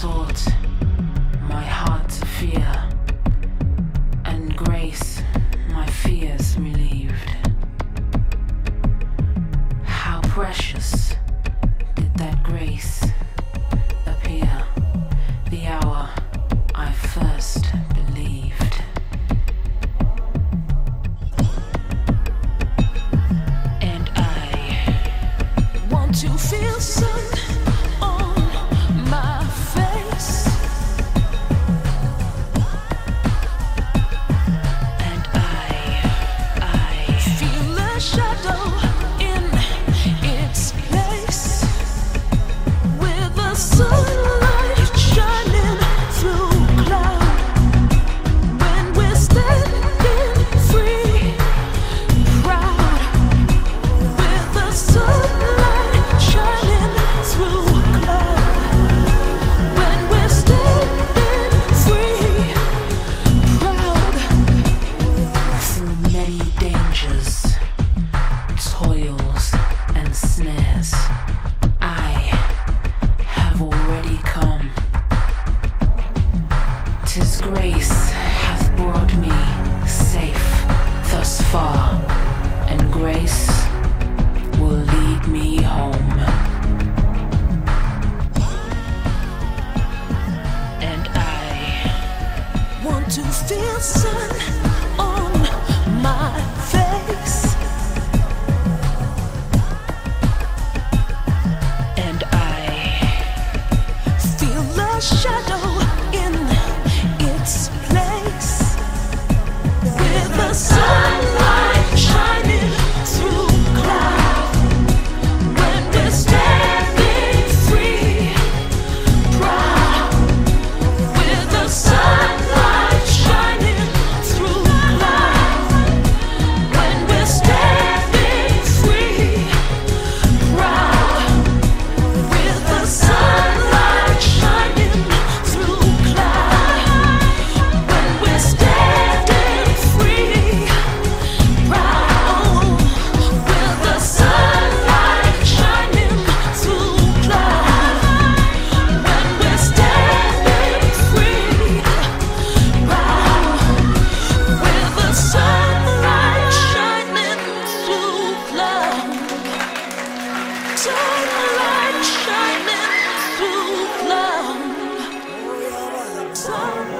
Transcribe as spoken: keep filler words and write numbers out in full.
taught my heart to fear, and grace my fears relieved. How precious did that grace appear the hour I first believed. And I want to feel sun on my face, and I, I feel a shadow in its place, with the sunlight shining through cloud, when we're standing free, proud, with the sunlight shining through cloud, when we're standing free, proud, through many dangers, toils and snares, I have already come. 'Tis grace hath brought me safe thus far, and grace will lead me home. And I want to feel sun on my face, and I feel a shadow in its place, with the sunlight shining through cloud, when we're standing free, proud, with the sunlight shining through cloud, when we're standing free, proud, with the sunlight shining through cloud, when we're standing free, proud, with the sunlight shining through cloud, when we're standing free, proud, with the sunlight shining through cloud, sunlight shining through cloud, sunlight.